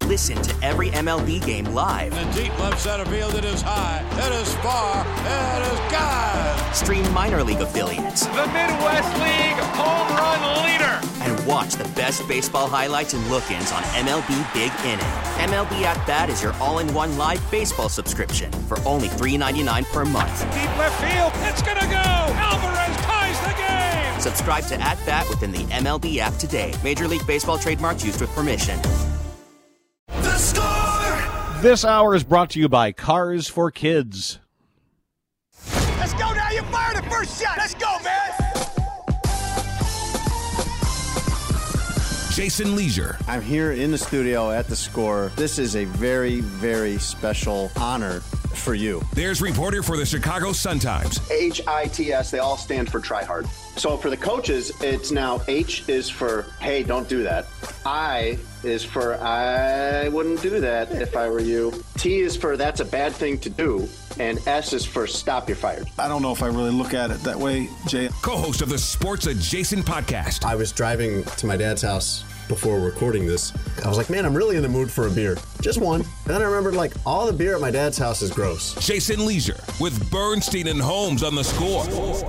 Listen to every MLB game live. In the deep left center field, it is high, it is far, it is gone. Stream minor league affiliates. The Midwest League home run leader. And watch the best baseball highlights and look-ins on MLB Big Inning. MLB At Bat is your all-in-one live baseball subscription for only $3.99 per month. Deep left field, it's gonna go. Alvarez ties the game. Subscribe to At Bat within the MLB app today. Major League Baseball trademarks used with permission. The Score! This hour is brought to you by Cars for Kids. Let's go now, you fired the first shot. Let's go, man. Jason Leisure. I'm here in the studio at The Score. This is a very, very special honor for you. There's reporter for the Chicago Sun-Times. HITS, they all stand for try hard. So for the coaches, it's now H is for, hey, don't do that. I is for, I wouldn't do that if I were you. T is for, that's a bad thing to do. And S is for, stop, you're fired. I don't know if I really look at it that way, Jay. Co-host of the Sports Adjacent podcast. I was driving to my dad's house before recording this. I was like, man, I'm really in the mood for a beer. Just one. And then I remembered, like, all the beer at my dad's house is gross. Jason Leisure with Bernstein and Holmes on The Score.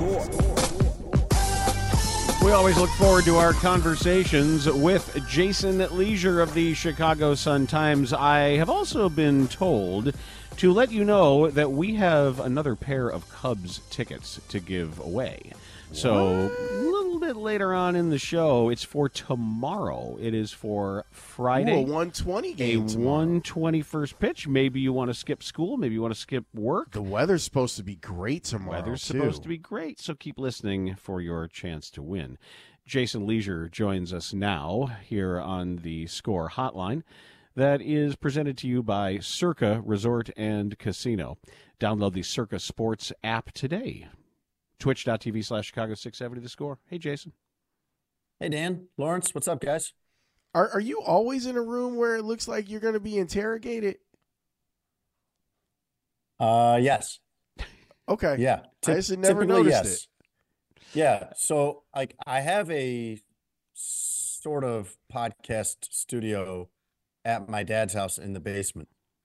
We always look forward to our conversations with Jason Leisure of the Chicago Sun-Times. I have also been told to let you know that we have another pair of Cubs tickets to give away. So a little bit later on in the show, it's for tomorrow. It is for Friday. Ooh, a 1:20 game tomorrow. 1:20 first pitch. Maybe you want to skip school. Maybe you want to skip work. The weather's supposed to be great tomorrow, Weather's supposed to be great, so keep listening for your chance to win. Jason Leisure joins us now here on the Score Hotline. That is presented to you by Circa Resort and Casino. Download the Circa Sports app today. Twitch.tv/Chicago670 The Score. Hey, Jason. Hey, Dan. Lawrence, what's up, guys? Are you always in a room where it looks like you're going to be interrogated? Yes. Okay. Yeah. I just never noticed it. Yeah. So, like, I have a sort of podcast studio at my dad's house in the basement.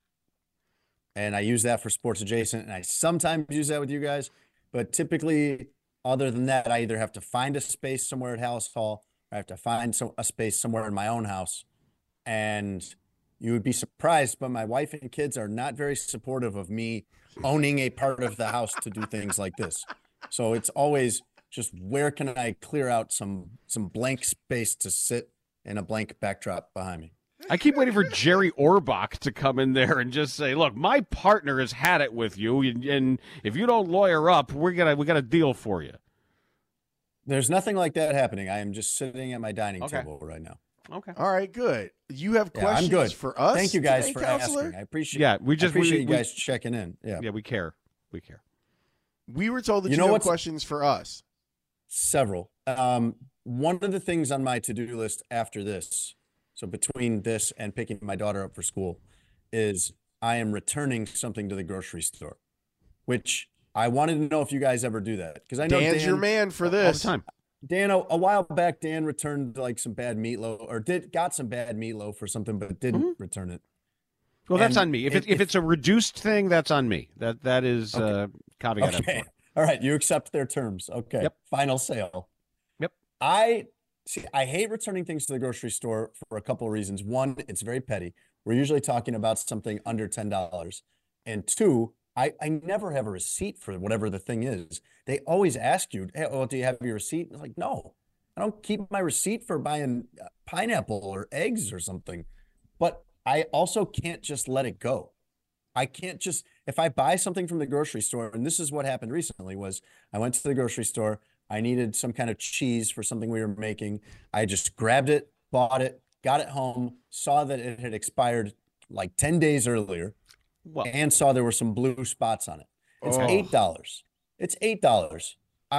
And I use that for Sports Adjacent, and I sometimes use that with you guys. But typically, other than that, I either have to find a space somewhere at House Hall, or I have to find a space somewhere in my own house. And you would be surprised, but my wife and kids are not very supportive of me owning a part of the house to do things like this. So it's always just, where can I clear out some blank space to sit in a blank backdrop behind me? I keep waiting for Jerry Orbach to come in there and just say, look, my partner has had it with you, and if you don't lawyer up, we got a deal for you. There's nothing like that happening. I am just sitting at my dining table right now. Okay. All right, good. You have questions I'm good. for us? Thank you guys today, for Counselor? asking. I appreciate you guys checking in. Yeah, we care. We care. We were told that you have questions for us. Several. One of the things on my to-do list after this, so between this and picking my daughter up for school, is I am returning something to the grocery store, which I wanted to know if you guys ever do that. Because I know Dan's your man for this. All the time. Dan, a while back, Dan returned like some bad meatloaf, or got some bad meatloaf or something, but didn't return it. Well, that's on me. If it's a reduced thing, that's on me. That is caveat. Okay. All right, you accept their terms. Okay. Yep. Final sale. Yep. I hate returning things to the grocery store for a couple of reasons. One, it's very petty. We're usually talking about something under $10. And two, I never have a receipt for whatever the thing is. They always ask you, hey, well, do you have your receipt? It's like, no, I don't keep my receipt for buying pineapple or eggs or something. But I also can't just let it go. I can't just, if I buy something from the grocery store, and this is what happened recently, was I went to the grocery store. I needed some kind of cheese for something we were making. I just grabbed it, bought it, got it home, saw that it had expired like 10 days earlier, and saw there were some blue spots on it. It's $8. It's $8.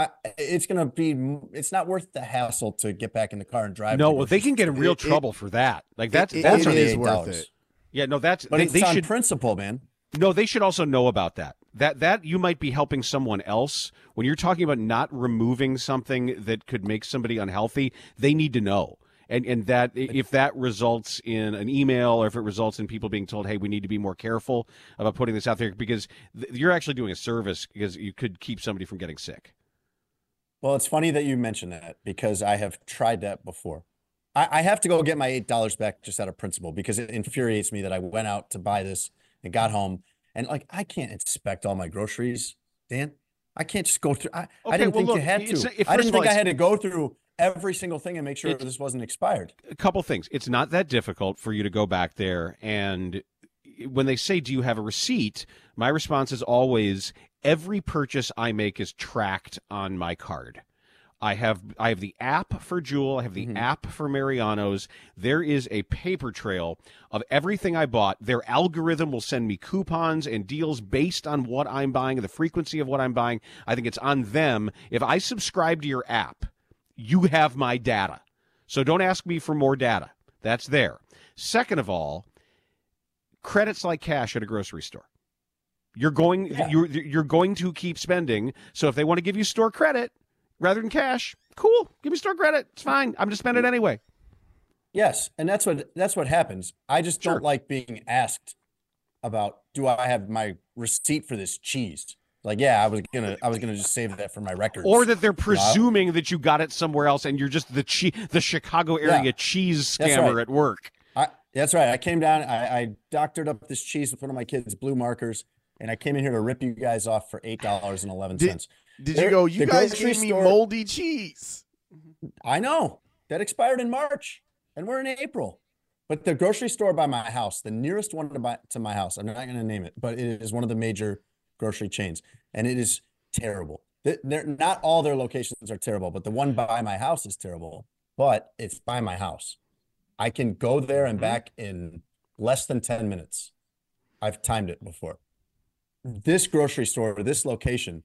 It's not worth the hassle to get back in the car and drive. No, well, they can get in real trouble for that. Like that's worth it. Yeah, no, but it's on principle, man. No, they should also know about that. That you might be helping someone else. When you're talking about not removing something that could make somebody unhealthy, they need to know. And that if that results in an email or if it results in people being told, hey, we need to be more careful about putting this out there because you're actually doing a service because you could keep somebody from getting sick. Well, it's funny that you mentioned that because I have tried that before. I have to go get my $8 back just out of principle because it infuriates me that I went out to buy this and got home and like I can't inspect all my groceries, Dan. I can't just go through. I didn't think you had to. I didn't think I had to go through every single thing and make sure this wasn't expired. A couple things. It's not that difficult for you to go back there. And when they say, do you have a receipt? My response is always, every purchase I make is tracked on my card. I have the app for Jewel. I have the app for Mariano's. There is a paper trail of everything I bought. Their algorithm will send me coupons and deals based on what I'm buying and the frequency of what I'm buying. I think it's on them. If I subscribe to your app, you have my data. So don't ask me for more data. That's there. Second of all, credit's like cash at a grocery store. You're going to keep spending. So if they want to give you store credit rather than cash, cool. Give me store credit. It's fine. I'm just spending it anyway. Yes, and that's what happens. I just don't like being asked about, do I have my receipt for this cheese? Like, yeah, I was gonna just save that for my records. Or that they're presuming that you got it somewhere else and you're just the Chicago area cheese scammer at work. That's right. I came down, I doctored up this cheese with one of my kids' blue markers, and I came in here to rip you guys off for $8.11. Did you go, you guys gave me moldy cheese? I know. That expired in March, and we're in April. But the grocery store by my house, the nearest one to my house, I'm not going to name it, but it is one of the major grocery chains, and it is terrible. Not all their locations are terrible, but the one by my house is terrible, but it's by my house. I can go there and back in less than 10 minutes. I've timed it before. This grocery store, this location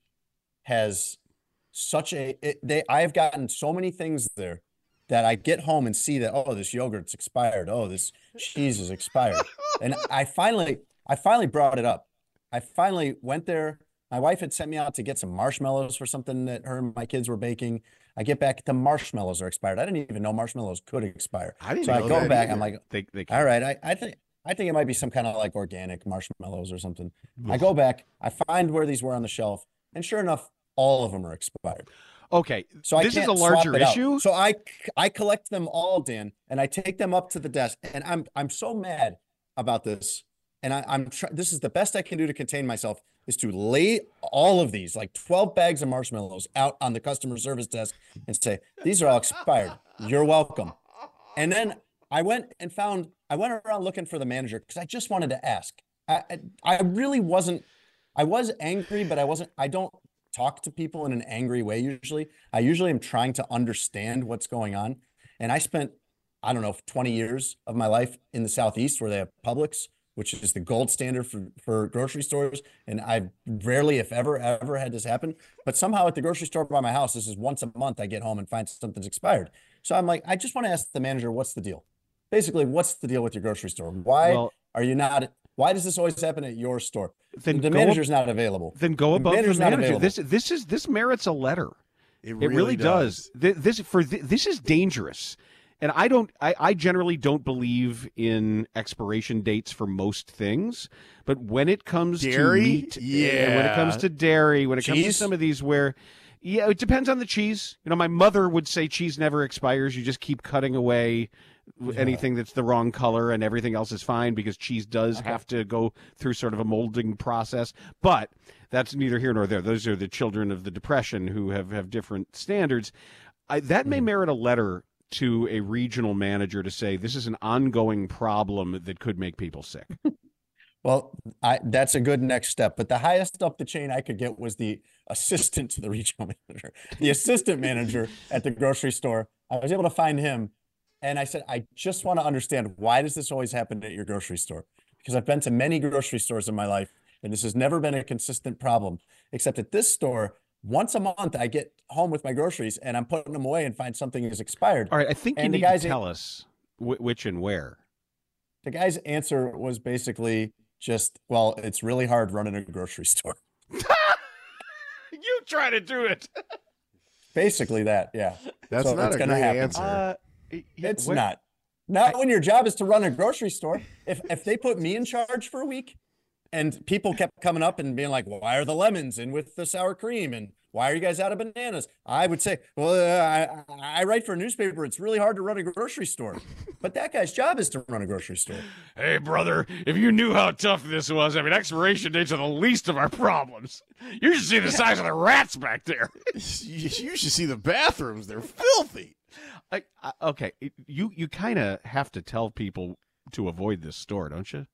has such I've gotten so many things there that I get home and see that, oh, this yogurt's expired. Oh, this cheese is expired. And I finally brought it up. I finally went there. My wife had sent me out to get some marshmallows for something that her and my kids were baking. I get back, the marshmallows are expired. I didn't even know marshmallows could expire. I didn't so know I go that back. either. I'm like, all right. I think it might be some kind of like organic marshmallows or something. I go back. I find where these were on the shelf, and sure enough, all of them are expired. Okay, so this is a larger issue. So I collect them all, Dan, and I take them up to the desk, and I'm so mad about this. And this is the best I can do to contain myself, is to lay all of these, like 12 bags of marshmallows, out on the customer service desk and say, these are all expired. You're welcome. And then I went around looking for the manager because I just wanted to ask. I really wasn't, I was angry, but I don't talk to people in an angry way usually. I usually am trying to understand what's going on. And I spent, I don't know, 20 years of my life in the Southeast where they have Publix, which is the gold standard for grocery stores. And I've rarely, if ever had this happen. But somehow at the grocery store by my house, this is once a month I get home and find something's expired. So I'm like, I just want to ask the manager, what's the deal? Basically, what's the deal with your grocery store? Why does this always happen at your store? The manager's not available. Then go above the manager. This merits a letter. It really does. This is dangerous. And I generally don't believe in expiration dates for most things, but when it comes to meat, when it comes to dairy, when it comes to some of these it depends on the cheese. You know, my mother would say cheese never expires. You just keep cutting away anything that's the wrong color and everything else is fine because cheese does have to go through sort of a molding process. But that's neither here nor there. Those are the children of the Depression who have different standards. That may merit a letter to a regional manager to say this is an ongoing problem that could make people sick. Well, that's a good next step. But the highest up the chain I could get was the assistant to the regional manager, the assistant manager at the grocery store. I was able to find him. And I said, I just want to understand, why does this always happen at your grocery store? Because I've been to many grocery stores in my life, and this has never been a consistent problem, except at this store, once a month, I get home with my groceries and I'm putting them away and find something is expired. All right, I think you need to tell us which and where. The guy's answer was basically just, well, it's really hard running a grocery store. You try to do it. Basically that, yeah. That's not a great answer. It's not. Not when your job is to run a grocery store. If they put me in charge for a week and people kept coming up and being like, well, why are the lemons in with the sour cream? And why are you guys out of bananas? I would say, well, I write for a newspaper. It's really hard to run a grocery store. But that guy's job is to run a grocery store. Hey, brother, if you knew how tough this was, I mean, expiration dates are the least of our problems. You should see the size of the rats back there. You should see the bathrooms. They're filthy. Okay, you kind of have to tell people to avoid this store, don't you?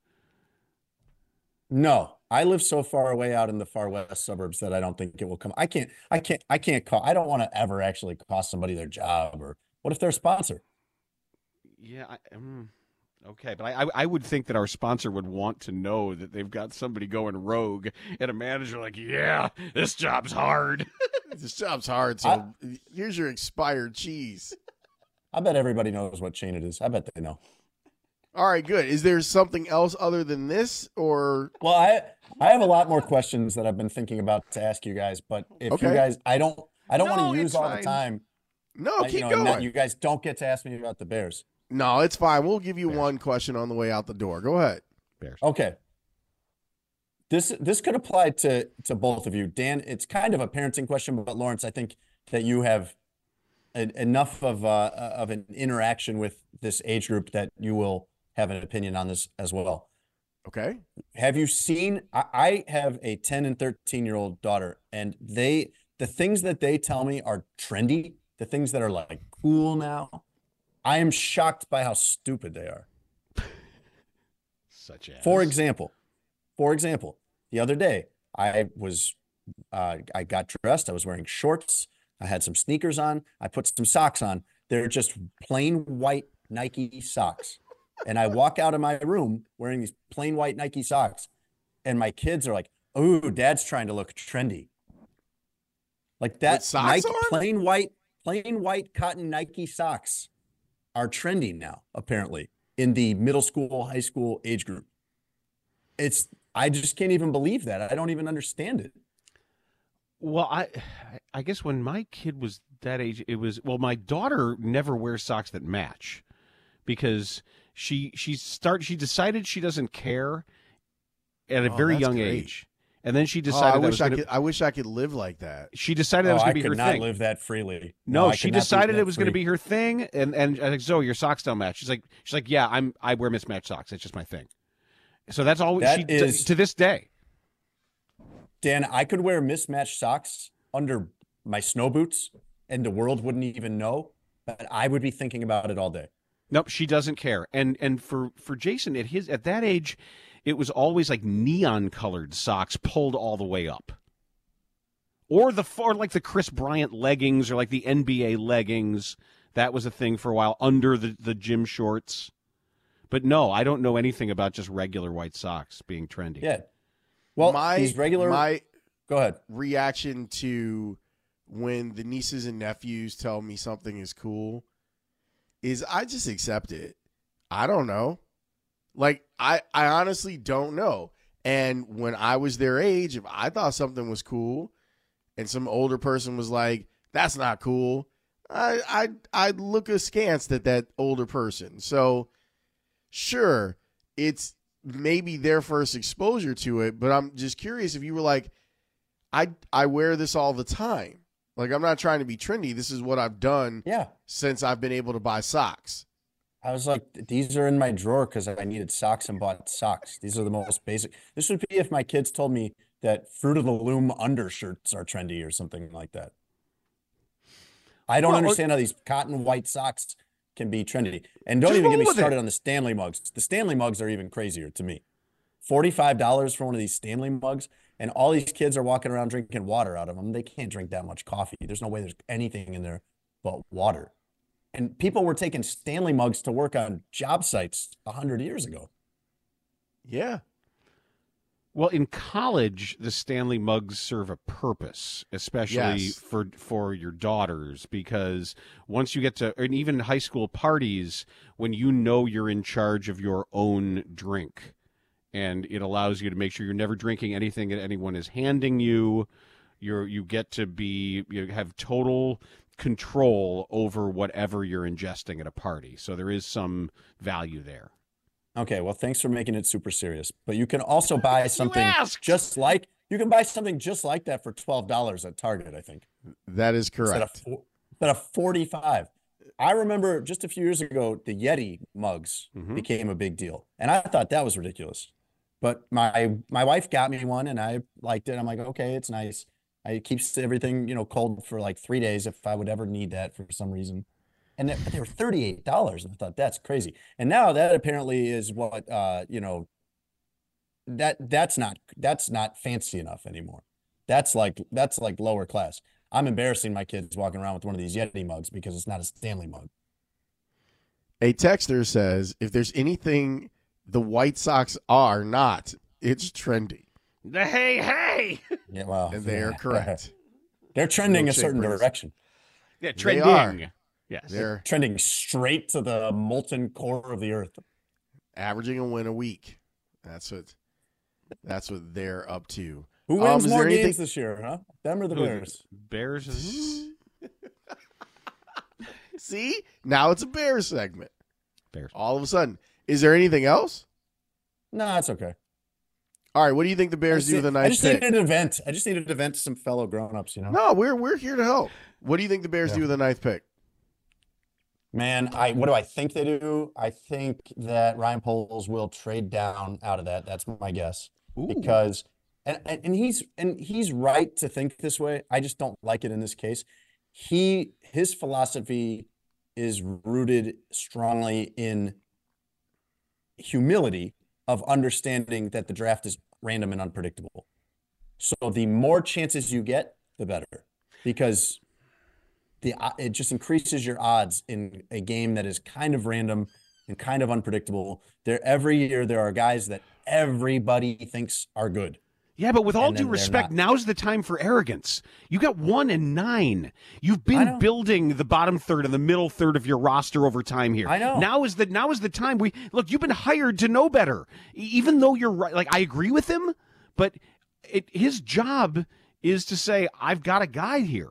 No, I live so far away out in the far west suburbs that I don't think it will come. I can't call. I don't want to ever actually cost somebody their job. Or what if they're a sponsor? Yeah, okay, but I would think that our sponsor would want to know that they've got somebody going rogue and a manager like, yeah, this job's hard. This job's hard, so here's your expired cheese. I bet everybody knows what chain it is. I bet they know. All right, good. Is there something else other than this, or? Well, I have a lot more questions that I've been thinking about to ask you guys, but if you guys, I don't want to use all the time. No, keep going. You guys don't get to ask me about the Bears. No, it's fine. We'll give you one question on the way out the door. Go ahead. Bears. Okay. This could apply to both of you. Dan, it's kind of a parenting question, but Lawrence, I think that you have enough of an interaction with this age group that you will have an opinion on this as well. Okay. Have you seen, I have a 10 and 13-year-old daughter, and the things that they tell me are trendy, the things that are like cool now, I am shocked by how stupid they are. Such as? For example, the other day I got dressed. I was wearing shorts. I had some sneakers on. I put some socks on. They're just plain white Nike socks. And I walk out of my room wearing these plain white Nike socks. And my kids are like, "Oh, Dad's trying to look trendy." Like that Nike, plain white cotton Nike socks are trendy now, apparently, in the middle school, high school age group. I just can't even believe that. I don't even understand it. Well, I guess when my kid was that age, it was, well, my daughter never wears socks that match because she decided she doesn't care at a very young age. And then she decided I wish I could live like that. She decided that was going to be her thing. I could not live that freely. No, she decided it was going to be her thing, and I was like, Zoe, your socks don't match. She's like, yeah, I wear mismatched socks. It's just my thing. So that's all she does to this day. Dan, I could wear mismatched socks under my snow boots, and the world wouldn't even know. But I would be thinking about it all day. Nope, she doesn't care. And for Jason at that age, it was always like neon colored socks pulled all the way up. Or like the Chris Bryant leggings or like the NBA leggings. That was a thing for a while under the gym shorts. But no, I don't know anything about just regular white socks being trendy. Yeah. Well, my go ahead. Reaction to when the nieces and nephews tell me something is cool is I just accept it. I don't know. Like, I honestly don't know. And when I was their age, if I thought something was cool and some older person was like, that's not cool, I'd look askance at that older person. So, sure, it's maybe their first exposure to it, but I'm just curious if you were like, I wear this all the time. Like, I'm not trying to be trendy. This is what I've done since I've been able to buy socks. I was like, these are in my drawer because I needed socks and bought socks. These are the most basic. This would be if my kids told me that Fruit of the Loom undershirts are trendy or something like that. I don't understand how these cotton white socks can be trendy. And don't even get me started on the Stanley mugs. The Stanley mugs are even crazier to me. $45 for one of these Stanley mugs, and all these kids are walking around drinking water out of them. They can't drink that much coffee. There's no way there's anything in there but water. And people were taking Stanley mugs to work on job sites 100 years ago. Yeah. Well, in college, the Stanley mugs serve a purpose, especially for your daughters, because once you get to, and even high school parties, when you know you're in charge of your own drink, and it allows you to make sure you're never drinking anything that anyone is handing you. You get to have total control over whatever you're ingesting at a party. So there is some value there. Okay, well, thanks for making it super serious. But you can also buy something just like that for $12 at Target, I think. That is correct. Instead of $45. I remember just a few years ago, the Yeti mugs became a big deal. And I thought that was ridiculous. But my wife got me one and I liked it. I'm like, okay, it's nice. It keeps everything, cold for like 3 days if I would ever need that for some reason. And they were $38. And I thought, that's crazy. And now that apparently is what, that's not fancy enough anymore. That's like lower class. I'm embarrassing my kids walking around with one of these Yeti mugs because it's not a Stanley mug. A texter says, if there's anything the White Sox are not, it's trendy. The hey. Yeah, well. And they are correct. They're trending a certain direction. Yeah, trending. Yes. They're trending straight to the molten core of the earth. Averaging a win a week. That's what they're up to. Who wins more games this year, huh? Them or the Bears? Bears. See? Now it's a Bears segment. Bears. All of a sudden. Is there anything else? No, that's okay. All right, what do you think the Bears do with a nice pick? I just needed an event to some fellow grown-ups, No, we're here to help. What do you think the Bears do with a ninth pick? Man, what do I think they do? I think that Ryan Poles will trade down out of that. That's my guess. Ooh. Because and he's right to think this way. I just don't like it in this case. His philosophy is rooted strongly in humility of understanding that the draft is random and unpredictable. So the more chances you get, the better, because it just increases your odds in a game that is kind of random and kind of unpredictable. Every year there are guys that everybody thinks are good. Yeah, but with all due respect, now's the time for arrogance. You got 1 and 9. You've been building the bottom third and the middle third of your roster over time here. I know. Now is the time. You've been hired to know better. Even though you're right, I agree with him, but his job is to say, I've got a guy here.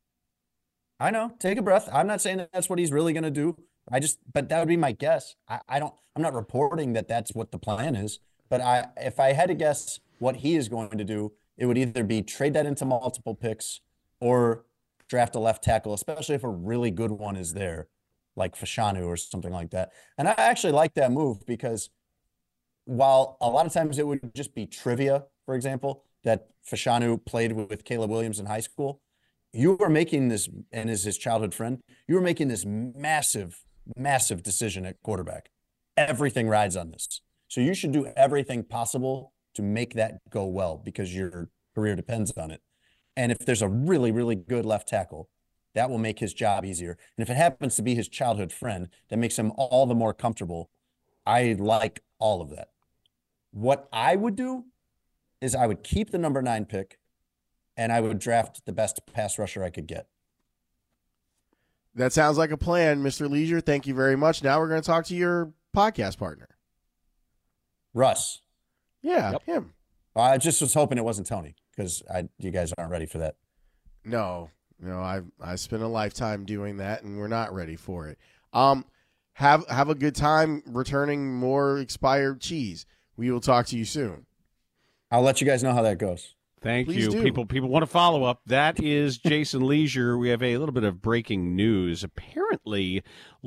I know. Take a breath. I'm not saying that's what he's really going to do. But that would be my guess. I'm not reporting that that's what the plan is. But if I had to guess what he is going to do, it would either be trade that into multiple picks or draft a left tackle, especially if a really good one is there, like Fashanu or something like that. And I actually like that move because while a lot of times it would just be trivia, for example, that Fashanu played with Caleb Williams in high school, you are making this, and is his childhood friend, you are making this massive, massive decision at quarterback. Everything rides on this. So you should do everything possible to make that go well because your career depends on it. And if there's a really, really good left tackle, that will make his job easier. And if it happens to be his childhood friend, that makes him all the more comfortable. I like all of that. What I would do is I would keep the number 9 pick and I would draft the best pass rusher I could get. That sounds like a plan, Mr. Leisure. Thank you very much. Now we're going to talk to your podcast partner. Russ. Yeah, him. I just was hoping it wasn't Tony because you guys aren't ready for that. No, I spent a lifetime doing that, and we're not ready for it. Have a good time returning more expired cheese. We will talk to you soon. I'll let you guys know how that goes. Thank you. People want to follow up. That is Jason Leisure. We have a little bit of breaking news. Apparently,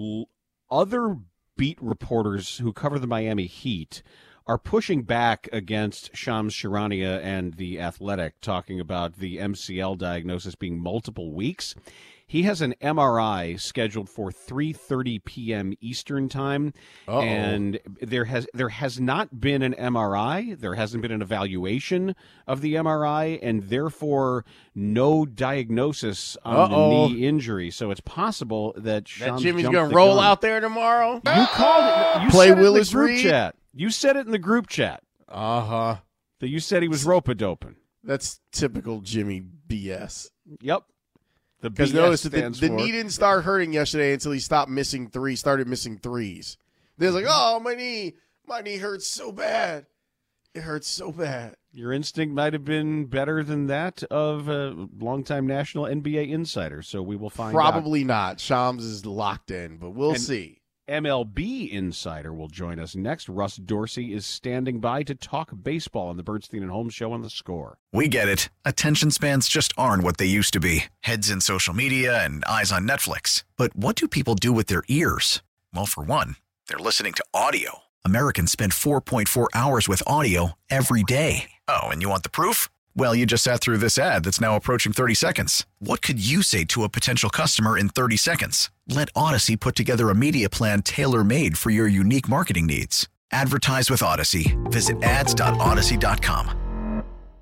other beat reporters who cover the Miami Heat are pushing back against Shams Charania and The Athletic, talking about the MCL diagnosis being multiple weeks. He has an MRI scheduled for 3:30 p.m. Eastern time, and there has not been an MRI. There hasn't been an evaluation of the MRI, and therefore no diagnosis on the knee injury. So it's possible that Jimmy's going to roll out there tomorrow. You called it. You play said Willis it in the group Reed. Chat. You said it in the group chat. That you said he was rope-a-doping. That's typical Jimmy BS. Yep. Because notice that the knee didn't start hurting yesterday until he started missing threes. They're like, oh, my knee hurts so bad. It hurts so bad. Your instinct might have been better than that of a longtime national NBA insider, so we will find out. Probably not. Shams is locked in, but we'll see. MLB insider will join us next. Russ Dorsey is standing by to talk baseball on the Bernstein and Holmes show on The Score. We get it. Attention spans just aren't what they used to be. Heads in social media and eyes on Netflix. But what do people do with their ears? Well, for one, they're listening to audio. Americans spend 4.4 hours with audio every day. Oh, and you want the proof? Well, you just sat through this ad that's now approaching 30 seconds. What could you say to a potential customer in 30 seconds? Let Odyssey put together a media plan tailor-made for your unique marketing needs. Advertise with Odyssey. Visit ads.odyssey.com.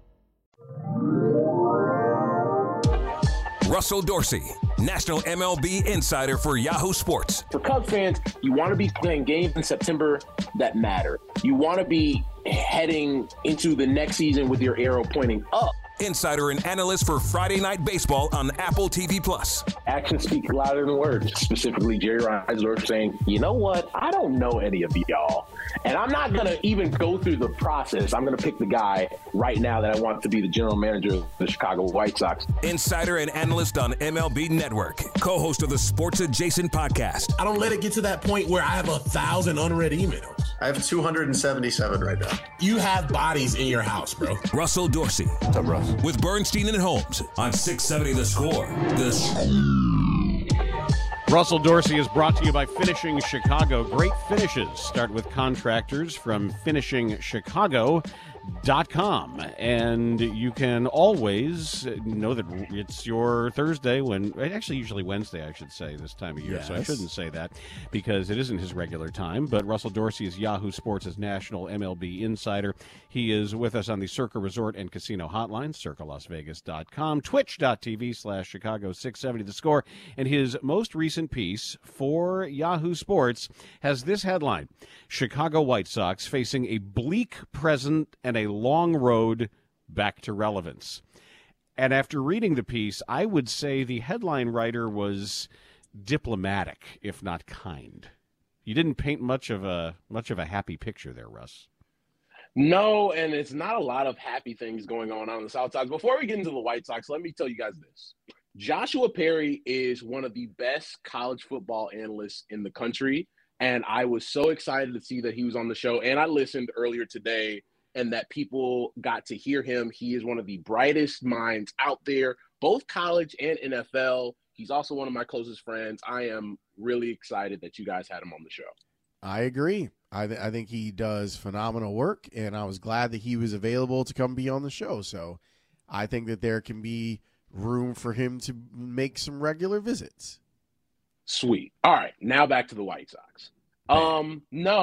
Russell Dorsey, National MLB Insider for Yahoo Sports. For Cubs fans, you want to be playing games in September that matter. You want to be heading into the next season with your arrow pointing up. Insider and analyst for Friday Night Baseball on Apple TV+. Actions speak louder than words, specifically Jerry Reinsdorf saying, you know what, I don't know any of y'all. And I'm not going to even go through the process. I'm going to pick the guy right now that I want to be the general manager of the Chicago White Sox. Insider and analyst on MLB Network, co-host of the Sports Adjacent podcast. I don't let it get to that point where I have 1,000 unread emails. I have 277 right now. You have bodies in your house, bro. Russell Dorsey. What's up, Russ? With Bernstein and Holmes on 670 The Score. Russell Dorsey is brought to you by Finishing Chicago. Great finishes start with contractors from finishingchicago.com. And you can always know that it's your Thursday actually usually Wednesday, I should say, this time of year. Yes. So I shouldn't say that because it isn't his regular time. But Russell Dorsey is Yahoo Sports' national MLB insider. He is with us on the Circa Resort and Casino hotline, circalasvegas.com, twitch.tv/Chicago670 The Score. And his most recent piece for Yahoo Sports has this headline: Chicago White Sox facing a bleak present and a long road back to relevance. And after reading the piece, I would say the headline writer was diplomatic, if not kind. You didn't paint much of a happy picture there, Russ. No, and it's not a lot of happy things going on the South Sox. Before we get into the White Sox, let me tell you guys this. Joshua Perry is one of the best college football analysts in the country, and I was so excited to see that he was on the show. And I listened earlier today, and that people got to hear him. He is one of the brightest minds out there, both college and NFL. He's also one of my closest friends. I am really excited that you guys had him on the show. I agree. I think he does phenomenal work, and I was glad that he was available to come be on the show. So I think that there can be room for him to make some regular visits. Sweet. All right, now back to the White Sox. Bad.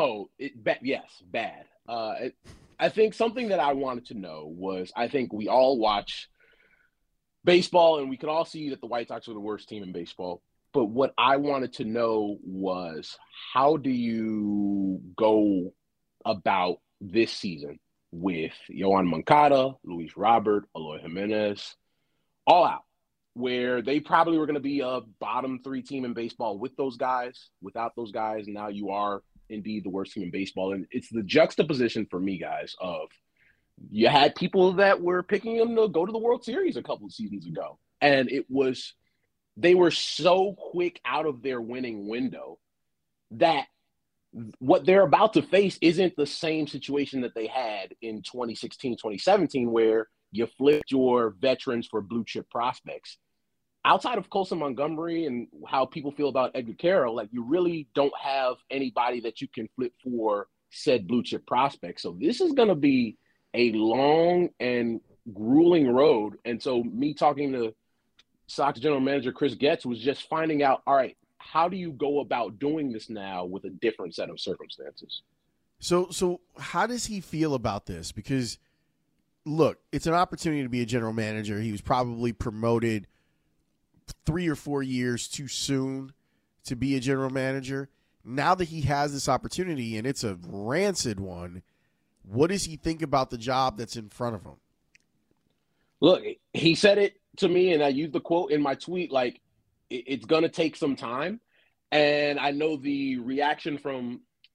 Bad. I think something that I wanted to know was, I think we all watch baseball and we could all see that the White Sox are the worst team in baseball. But what I wanted to know was, how do you go about this season with Yoan Moncada, Luis Robert, Eloy Jimenez, all out, where they probably were going to be a bottom 3 team in baseball with those guys. Without those guys, now you are indeed the worst team in baseball. And it's the juxtaposition for me, guys, of you had people that were picking them to go to the World Series a couple of seasons ago. And they were so quick out of their winning window that what they're about to face isn't the same situation that they had in 2016, 2017, where you flipped your veterans for blue chip prospects. Outside of Colson Montgomery and how people feel about Edgar Carroll, like, you really don't have anybody that you can flip for said blue chip prospects. So this is going to be a long and grueling road. And so me talking to Sox general manager Chris Getz was just finding out, all right, how do you go about doing this now with a different set of circumstances? So how does he feel about this? Because, look, it's an opportunity to be a general manager. He was probably promoted 3 or 4 years too soon to be a general manager. Now that he has this opportunity, and it's a rancid one, what does he think about the job that's in front of him? Look, he said it to me, and I used the quote in my tweet, like, it's going to take some time. And I know the reaction from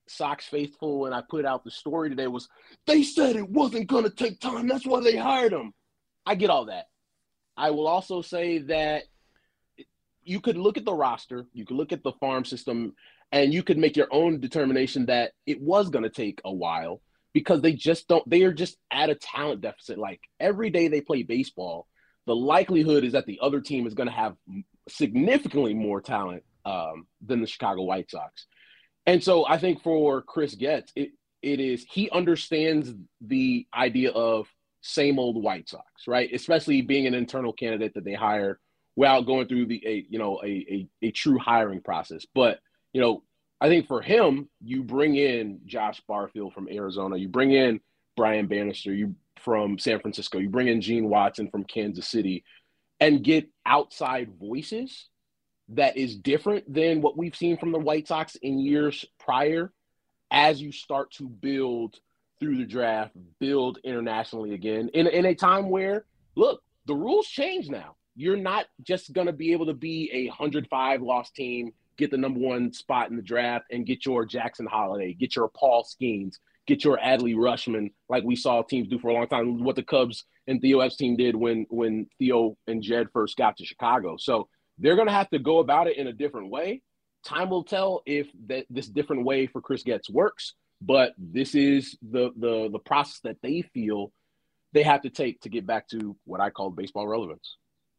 Sox faithful, and I put out the story today, was they said it wasn't going to take time. That's why they hired him. I get all that. I will also say that you could look at the roster, you could look at the farm system, and you could make your own determination that it was going to take a while because they are just at a talent deficit. Like every day they play baseball, the likelihood is that the other team is going to have significantly more talent than the Chicago White Sox. And so I think for Chris Getz, he understands the idea of same old White Sox, right? Especially being an internal candidate that they hire without going through a true hiring process. But, I think for him, you bring in Josh Barfield from Arizona, you bring in Brian Bannister from San Francisco, you bring in Gene Watson from Kansas City, and get outside voices that is different than what we've seen from the White Sox in years prior as you start to build through the draft, build internationally again in a time where, look, the rules change now. You're not just going to be able to be a 105-loss team, get the number one spot in the draft, and get your Jackson Holiday, get your Paul Skeens, get your Adley Rutschman, like we saw teams do for a long time, what the Cubs and Theo Epstein did when Theo and Jed first got to Chicago. So they're going to have to go about it in a different way. Time will tell if this different way for Chris Getz works, but this is the process that they feel they have to take to get back to what I call baseball relevance.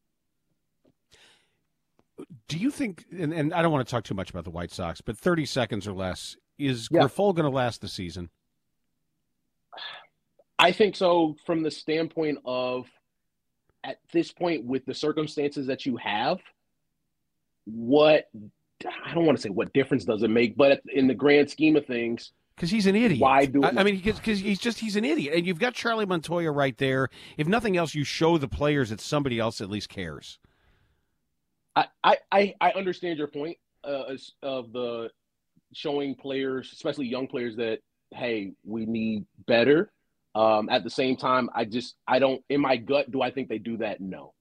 Do you think, and I don't want to talk too much about the White Sox, but 30 seconds or less, is Grifol going to last the season? I think so from the standpoint of, at this point, with the circumstances that you have, I don't want to say what difference does it make, but in the grand scheme of things, because he's an idiot. Why do it? I mean, because he's an idiot, and you've got Charlie Montoya right there. If nothing else, you show the players that somebody else at least cares. I understand your point of the showing players, especially young players, that hey, we need better. At the same time, I don't. In my gut, do I think they do that? No.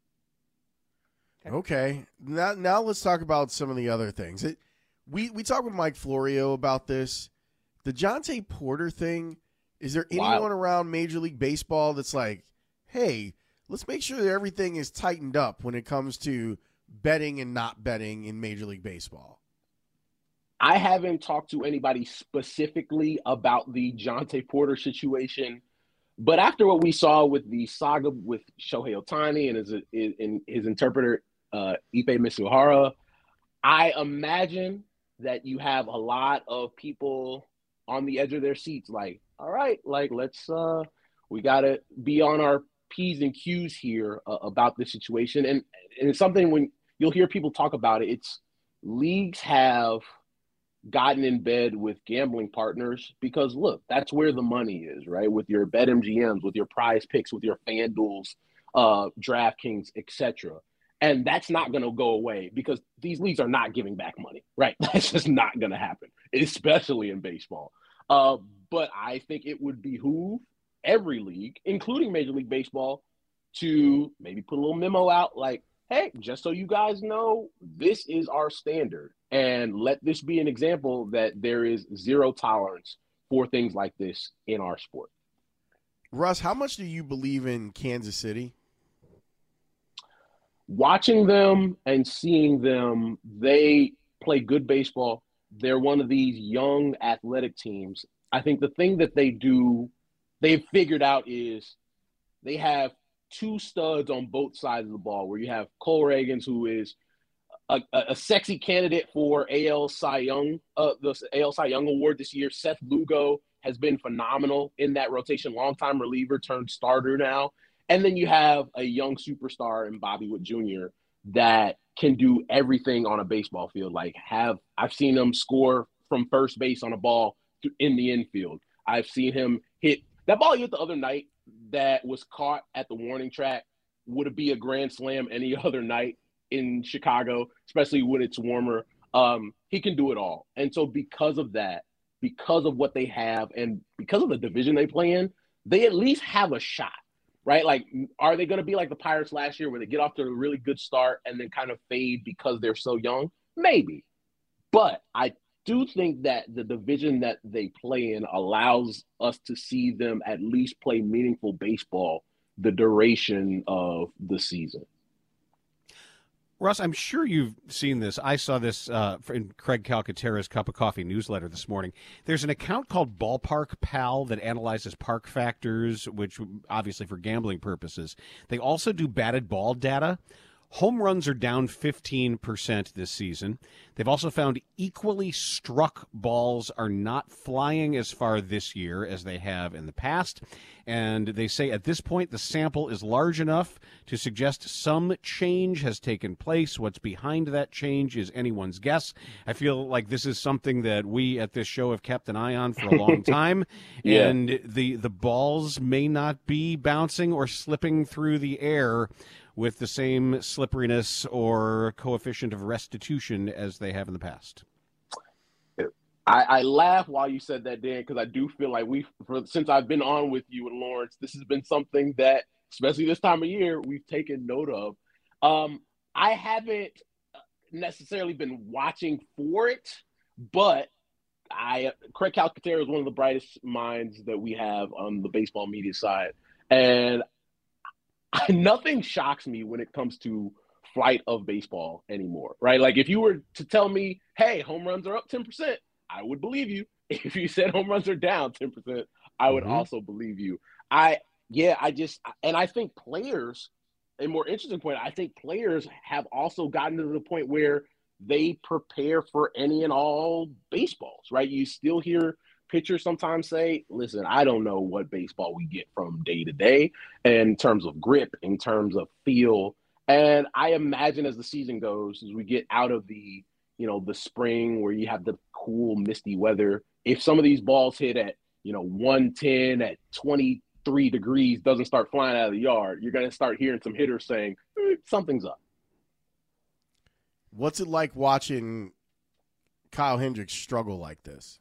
Okay, now let's talk about some of the other things. We talked with Mike Florio about this. The Jontay Porter thing, is there anyone around Major League Baseball that's like, hey, let's make sure that everything is tightened up when it comes to betting and not betting in Major League Baseball? I haven't talked to anybody specifically about the Jontay Porter situation, but after what we saw with the saga with Shohei Ohtani and his interpreter, Ippei Misuhara, I imagine that you have a lot of people on the edge of their seats like, all right, like we got to be on our P's and Q's here about this situation. And it's something when you'll hear people talk about it, it's leagues have gotten in bed with gambling partners because, look, that's where the money is, right? With your BetMGMs, with your Prize Picks, with your FanDuels, DraftKings, etc. And that's not going to go away because these leagues are not giving back money, right? That's just not going to happen, especially in baseball. But I think it would behoove every league, including Major League Baseball, to maybe put a little memo out like, hey, just so you guys know, this is our standard. And let this be an example that there is zero tolerance for things like this in our sport. Russ, how much do you believe in Kansas City? Watching them and seeing them, they play good baseball. They're one of these young athletic teams. I think the thing that they've figured out is they have two studs on both sides of the ball, where you have Cole Reagans, who is a sexy candidate for AL Cy Young, the AL Cy Young Award this year. Seth Lugo has been phenomenal in that rotation, longtime reliever turned starter now. And then you have a young superstar in Bobby Witt Jr. that can do everything on a baseball field. I've seen him score from first base on a ball in the infield. I've seen him hit that ball he hit the other night that was caught at the warning track. Would it be a grand slam any other night in Chicago, especially when it's warmer? He can do it all. And so because of that, because of what they have, and because of the division they play in, they at least have a shot, right? Like, are they going to be like the Pirates last year where they get off to a really good start and then kind of fade because they're so young? Maybe. But I do think that the division that they play in allows us to see them at least play meaningful baseball the duration of the season. Russ, I'm sure you've seen this. I saw this in Craig Calcaterra's Cup of Coffee newsletter this morning. There's an account called Ballpark Pal that analyzes park factors, which obviously for gambling purposes. They also do batted ball data. Home runs are down 15% this season. They've also found equally struck balls are not flying as far this year as they have in the past. And they say at this point the sample is large enough to suggest some change has taken place. What's behind that change is anyone's guess. I feel like this is something that we at this show have kept an eye on for a long time. Yeah. And the balls may not be bouncing or slipping through the air with the same slipperiness or coefficient of restitution as they have in the past. I laugh while you said that, Dan, because I do feel like since I've been on with you and Lawrence, this has been something that, especially this time of year, we've taken note of. I haven't necessarily been watching for it, but Craig Calcaterra is one of the brightest minds that we have on the baseball media side. And nothing shocks me when it comes to flight of baseball anymore, right? Like if you were to tell me, hey, home runs are up 10%, I would believe you. If you said home runs are down 10%, I would also believe you. I think players, a more interesting point, I think players have also gotten to the point where they prepare for any and all baseballs, right? You still hear pitchers sometimes say, listen, I don't know what baseball we get from day to day in terms of grip, in terms of feel. And I imagine as the season goes, as we get out of the spring where you have the cool, misty weather, if some of these balls hit at, 110 at 23 degrees, doesn't start flying out of the yard, you're going to start hearing some hitters saying, something's up. What's it like watching Kyle Hendricks struggle like this?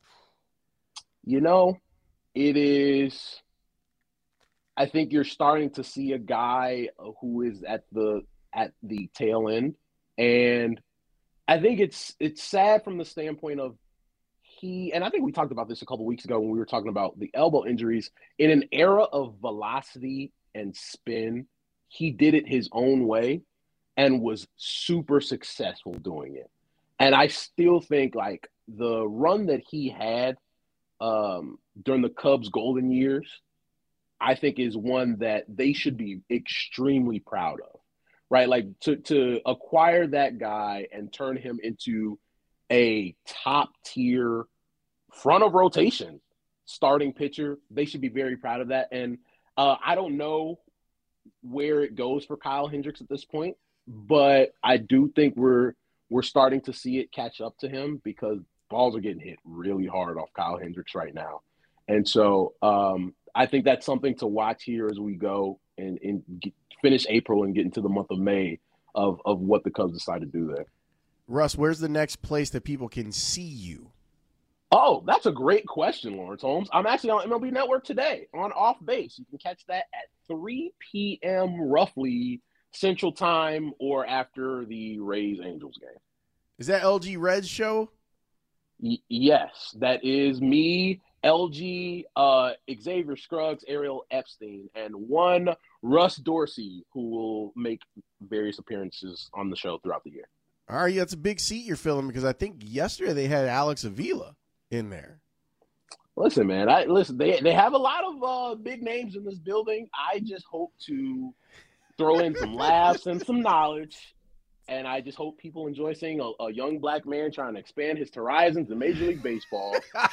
It is – I think you're starting to see a guy who is at the tail end. And I think it's sad from the standpoint of and I think we talked about this a couple weeks ago when we were talking about the elbow injuries. In an era of velocity and spin, he did it his own way and was super successful doing it. And I still think like the run that he had during the Cubs' golden years, I think is one that they should be extremely proud of, right? Like to acquire that guy and turn him into a top tier front of rotation starting pitcher, they should be very proud of that. And I don't know where it goes for Kyle Hendricks at this point, but I do think we're starting to see it catch up to him because balls are getting hit really hard off Kyle Hendricks right now. And so I think that's something to watch here as we go and finish April and get into the month of May of what the Cubs decide to do there. Russ, where's the next place that people can see you? Oh, that's a great question, Lawrence Holmes. I'm actually on MLB Network today on Off Base. You can catch that at 3 p.m. roughly Central Time or after the Rays-Angels game. Is that LG Red's show? Yes, that is me, LG, Xavier Scruggs, Ariel Epstein, and one Russ Dorsey, who will make various appearances on the show throughout the year. All right, that's a big seat you're filling because I think yesterday they had Alex Avila in there. Listen, man, they have a lot of big names in this building. I just hope to throw in some laughs and some knowledge, and I just hope people enjoy seeing a young black man trying to expand his horizons in Major League Baseball.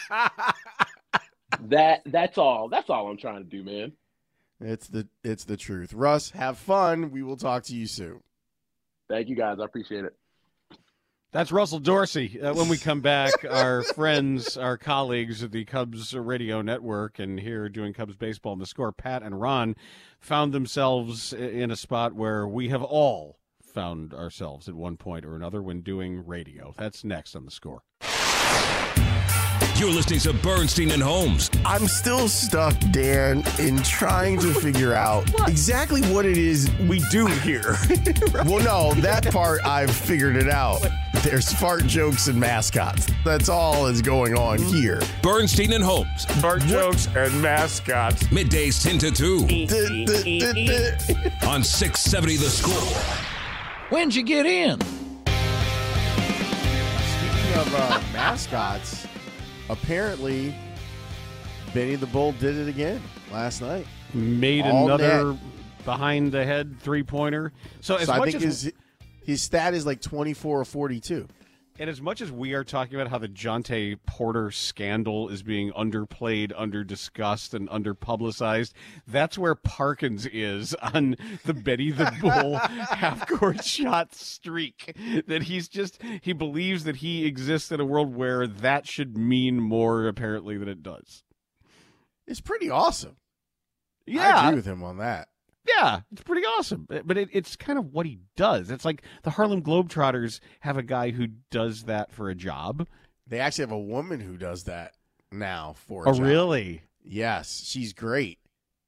That's all I'm trying to do, man. It's the truth. Russ, have fun. We will talk to you soon. Thank you, guys. I appreciate it. That's Russell Dorsey. When we come back, our friends, our colleagues at the Cubs Radio Network and here doing Cubs baseball on The Score, Pat and Ron, found themselves in a spot where we have all found ourselves at one point or another when doing radio. That's next on The Score. You're listening to Bernstein and Holmes. I'm still stuck, Dan, in trying to figure out exactly what it is we do here. Well, no, that part I've figured it out. There's fart jokes and mascots. That's all is going on here. Bernstein and Holmes. Fart jokes and mascots. Middays 10 to 2. On 670 The Score. When'd you get in? Speaking of mascots, apparently Benny the Bull did it again last night. Made All another net. behind the head 3-pointer. So I think his stat is like 24 or 42. And as much as we are talking about how the Jonte Porter scandal is being underplayed, under-discussed, and under-publicized, that's where Parkins is on the Benny the Bull half-court shot streak. That he believes that he exists in a world where that should mean more, apparently, than it does. It's pretty awesome. Yeah. I agree with him on that. Yeah, it's pretty awesome. But it's kind of what he does. It's like the Harlem Globetrotters have a guy who does that for a job. They actually have a woman who does that now for a job. Oh, really? Yes, she's great.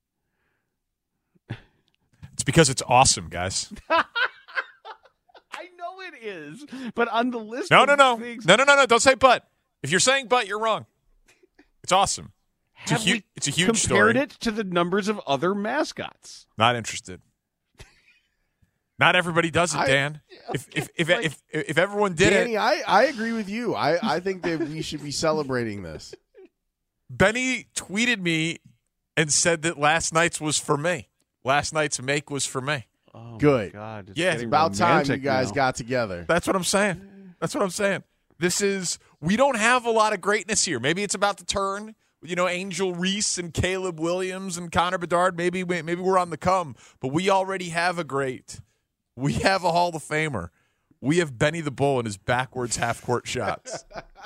It's because it's awesome, guys. I know it is, but on the list No. things... No, don't say but. If you're saying but, you're wrong. It's awesome. It's a huge compared story. it to the numbers of other mascots. Not interested. Not everybody does it, Dan. If everyone did Danny, it, I agree with you. I think that we should be celebrating this. Benny tweeted me and said that last night's was for me. Last night's make was for me. Oh, good. My God, it's about time you guys got together. That's what I'm saying. We don't have a lot of greatness here. Maybe it's about to turn. Angel Reese and Caleb Williams and Connor Bedard, maybe we're on the come, but we already have a great. We have a Hall of Famer. We have Benny the Bull and his backwards half-court shots.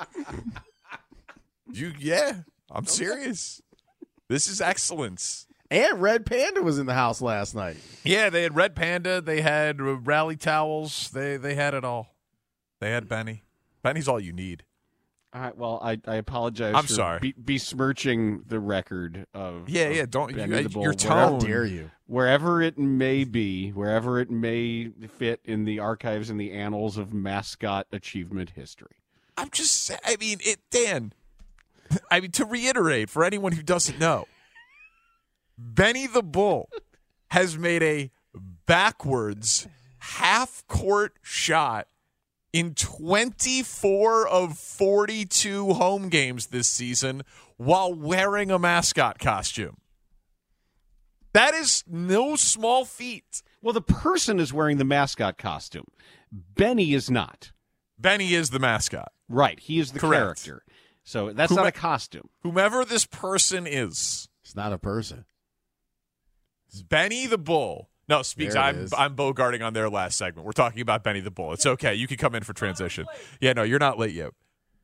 I'm serious. This is excellence. And Red Panda was in the house last night. Yeah, they had Red Panda. They had rally towels. They had it all. They had Benny. Benny's all you need. All right, well, I apologize I'm for sorry. besmirching the record of don't Benny the Bull, your tone. How dare you? Wherever it may be, wherever it may fit in the archives and the annals of mascot achievement history. I'm just Dan, to reiterate for anyone who doesn't know, Benny the Bull has made a backwards half-court shot in 24 of 42 home games this season while wearing a mascot costume. That is no small feat. Well, the person is wearing the mascot costume. Benny is not. Benny is the mascot. Right. He is the character. So that's not a costume. Whomever this person is. It's not a person. It's Benny the Bull. No, Speaks, I'm bogarting on their last segment. We're talking about Benny the Bull. It's okay. You can come in for transition. Yeah, no, you're not late yet.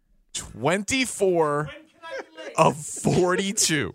24 of 42.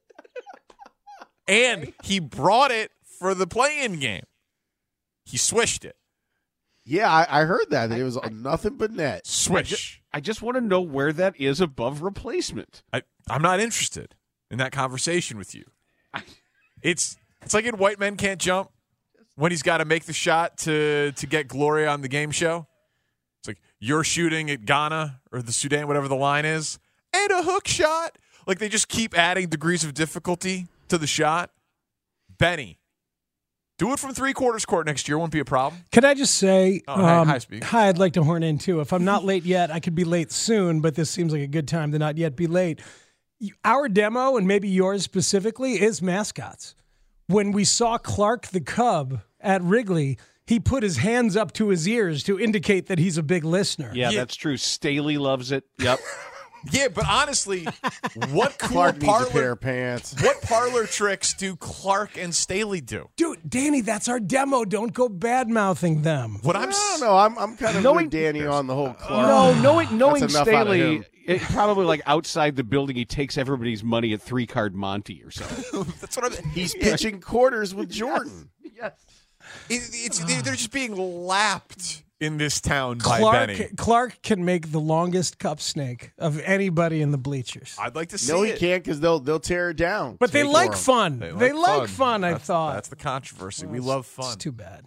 And he brought it for the play-in game. He swished it. Yeah, I heard that it was nothing but net. Swish. I just want to know where that is above replacement. I'm not interested in that conversation with you. It's like in White Men Can't Jump when he's got to make the shot to get Gloria on the game show. It's like, you're shooting at Ghana or the Sudan, whatever the line is, and a hook shot. Like, they just keep adding degrees of difficulty to the shot. Benny, do it from three-quarters court next year. Won't be a problem. Can I just say, hi, Speak. Hi, I'd like to horn in, too. If I'm not late yet, I could be late soon, but this seems like a good time to not yet be late. Our demo, and maybe yours specifically, is mascots. When we saw Clark the Cub at Wrigley, he put his hands up to his ears to indicate that he's a big listener. Yeah, that's true. Staley loves it. Yep. Yeah, but honestly, what cool Clark needs a pair of pants. What parlor tricks do Clark and Staley do? Dude, Danny, that's our demo. Don't go bad-mouthing them. What I'm kind of with Danny on the whole Clark. No, knowing That's enough out of Staley, him. probably like outside the building, he takes everybody's money at 3-card Monte or something. That's what He's pitching quarters with Jordan. Yes. They're just being lapped in this town by Benny. Clark can make the longest cup snake of anybody in the bleachers. I'd like to see No, it. he can't because they'll tear it down. But they like fun. They like fun, I thought. That's the controversy. We love fun. It's too bad.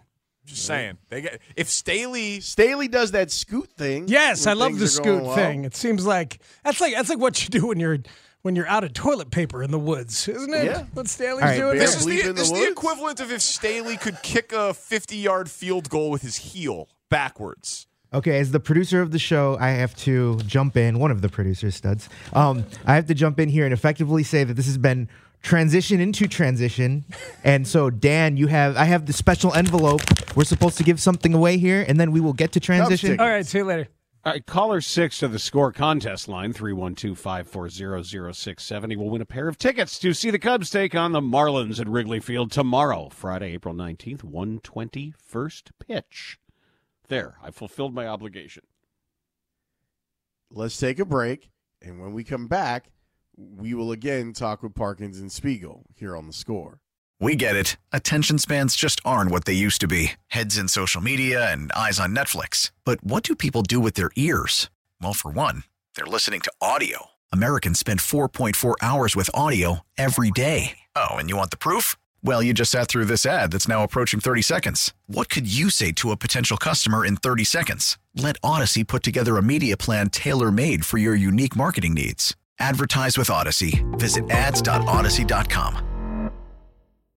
Just saying. If Staley does that scoot thing. Yes, I love the things are going scoot thing. It seems like that's like what you do when you're out of toilet paper in the woods, isn't it? Yeah. What Staley's doing. This is the equivalent of if Staley could kick a 50-yard field goal with his heel backwards. Okay, as the producer of the show, I have to jump in. One of the producers, Studs. I have to jump in here and effectively say that this has been transition into transition. And so, Dan, I have the special envelope. We're supposed to give something away here, and then we will get to transition. All right, see you later. All right, caller 6 to the Score contest line, 312-540-0670, will win a pair of tickets to see the Cubs take on the Marlins at Wrigley Field tomorrow, Friday, April 19th, 1:20 first pitch. There, I fulfilled my obligation. Let's take a break, and when we come back, we will again talk with Parkins and Spiegel here on The Score. We get it. Attention spans just aren't what they used to be. Heads in social media and eyes on Netflix. But what do people do with their ears? Well, for one, they're listening to audio. Americans spend 4.4 hours with audio every day. Oh, and you want the proof? Well, you just sat through this ad that's now approaching 30 seconds. What could you say to a potential customer in 30 seconds? Let Odyssey put together a media plan tailor-made for your unique marketing needs. Advertise with Odyssey. Visit ads.odyssey.com.